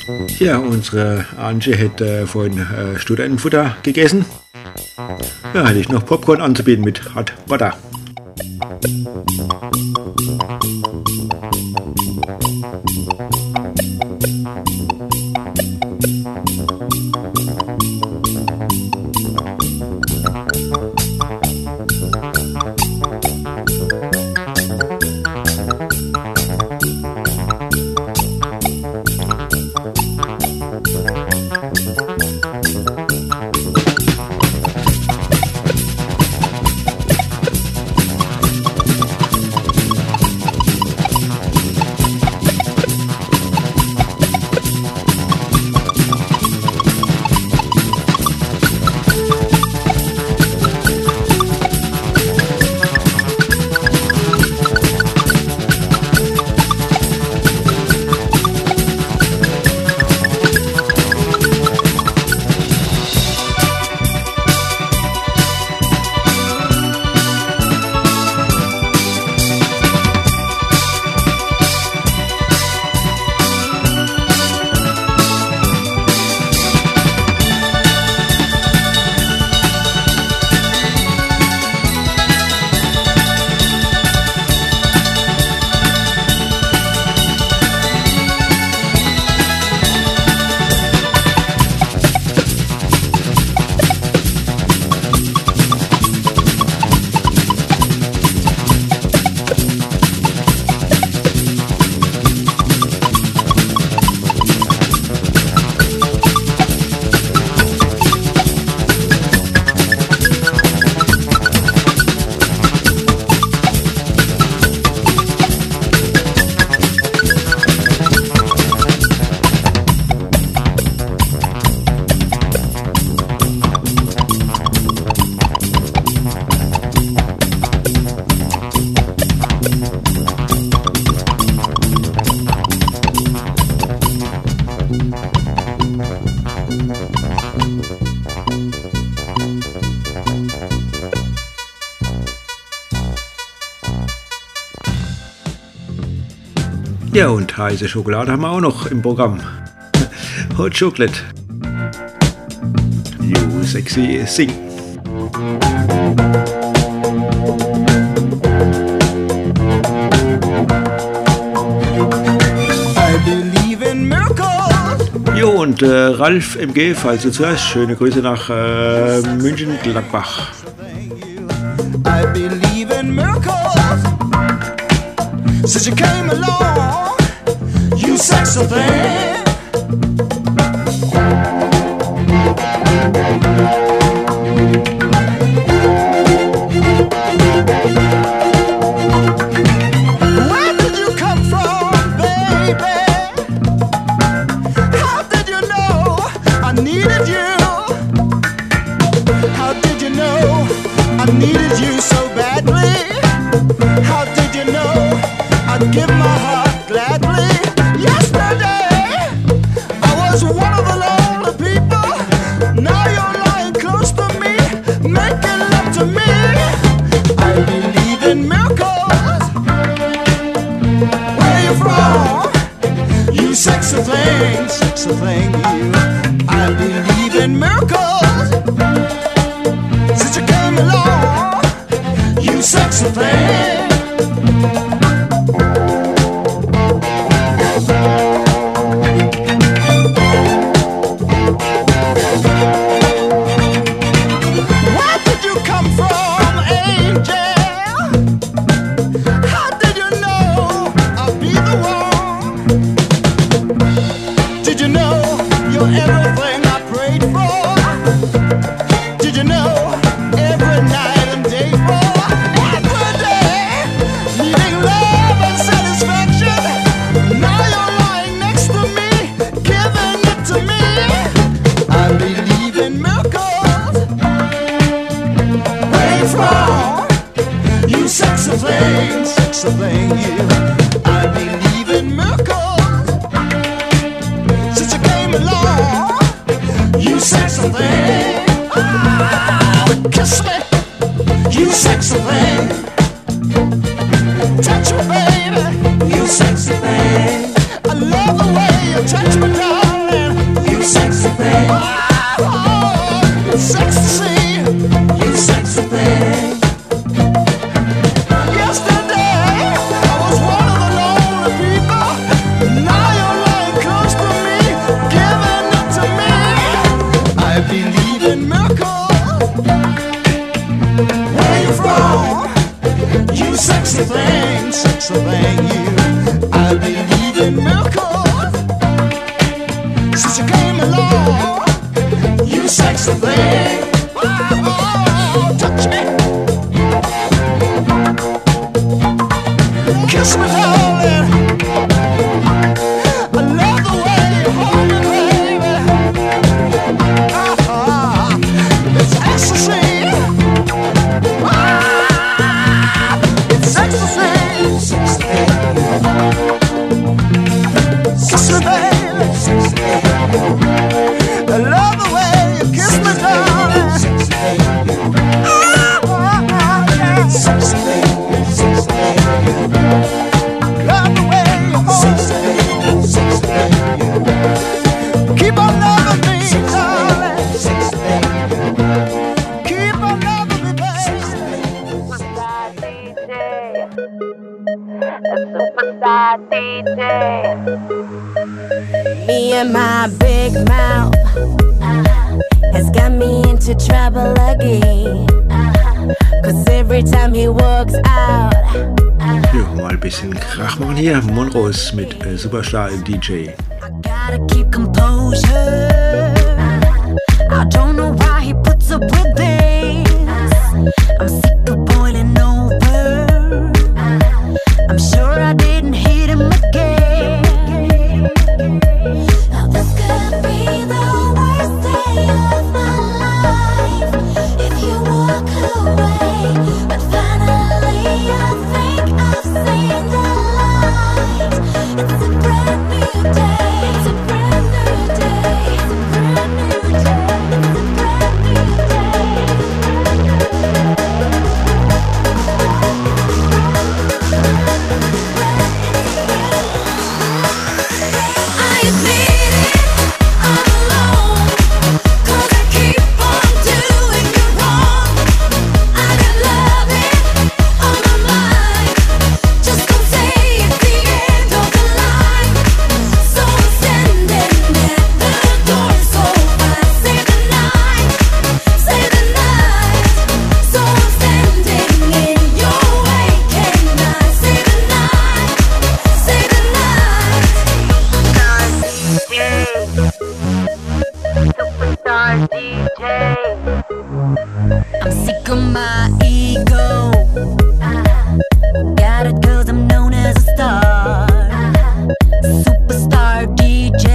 Ja, unsere Angie hat vorhin Studentenfutter gegessen. Ja, hatte ich noch Popcorn anzubieten mit Hot Butter. Ja, und heiße Schokolade haben wir auch noch im Programm. Hot Chocolate. You sexy sing. I believe in miracles. Jo, und Ralf MG, falls du zuerst, schöne Grüße nach München-Gladbach. I believe in miracles. Since you came along, you sexy thing. Where did you come from, baby? How did you know I needed you? How did you know I needed you so badly? How did you know I'd give my heart gladly? Yesterday I was one of the lonely people. Now you're lying close to me, making love to me. I believe in miracles. Where you from? You sexy thing, you. I believe in miracles. Since you came along, you sexy thing. Where did you come from, angel? How did you know I'd be the one? Did you know you're everything I prayed for? Did you know every night and day for? Every day, needing love and satisfaction. Now you're lying next to me, giving it to me. I believe in miracles. Where you from? You sexy thing, you. I believe in miracles. Since you came along, you sexy thing. Oh, kiss me, you sexy thing. Touch me, baby, you sexy thing. I love the way you touch me, darling. sexy thing. Oh, touch me. Kiss me, darling. I love the way you hold me, baby. It's ecstasy. It's ecstasy. Kiss me, baby. I love the way you kiss me, darling. Love the way you hold me. Keep on loving me, darling. Keep on loving me, baby. Superstar DJ. Me and my big mouth has got me into trouble again. Cause every time he walks out, Ja, mal ein bisschen Krach machen hier. Monrose mit Superstar DJ. I gotta keep composure. I don't know why he puts up with this. I'm sick of boiling over. I'm sure I didn't hit him again. Now this could be the worst day of my life if you walk away. But finally I think I've seen the light. It's a brand new day. It's a brand new day. It's a brand new day. It's a brand new day. I admit it, I'm alone. 'Cause I keep on doing you wrong. I got loving on my mind. Just don't say it's the end of the line. So I'm standing at the door, so I say the night, say the night. So I'm standing in your way, can I say the night, say the night? Superstar DJ. I'm sick of my ego. Got it 'cause I'm known as a star. Superstar DJ.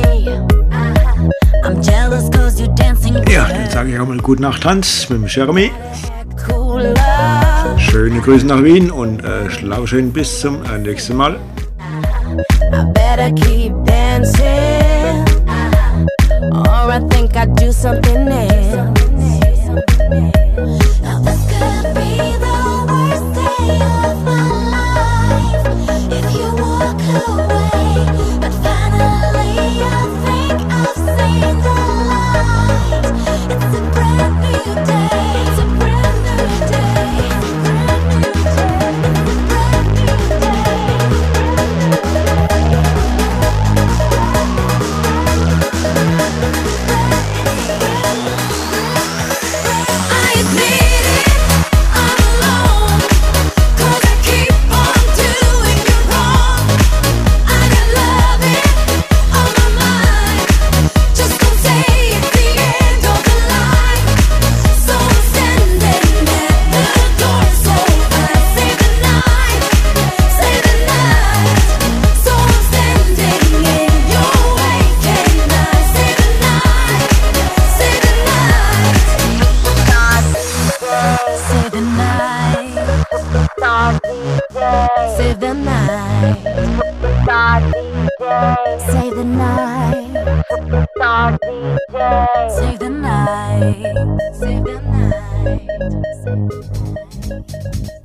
I'm jealous 'cause you're dancing. Ja, dann sage ich auch mal gute Nacht, Hans, mit dem Jeremy. Cool love. Schöne Grüße nach Wien und schlaf schön bis zum nächsten Mal. I better keep dancing, or I think I'd do something else. Now this could be the worst day of my life if you walk away. But finally I think I've seen the light. It's a brand new day. It's a brand new day. It's a brand new day. It's a brand new I admit it, I'm alone. 'Cause I keep on doing you wrong. I got loving on my mind. Just don't say it's the end of the line. So I'm standing at the door, so I say the night, say the night. So I'm standing in your way, can I say the night, say the night? Say the night. Say the night. Say the night. Say the night. Say the night.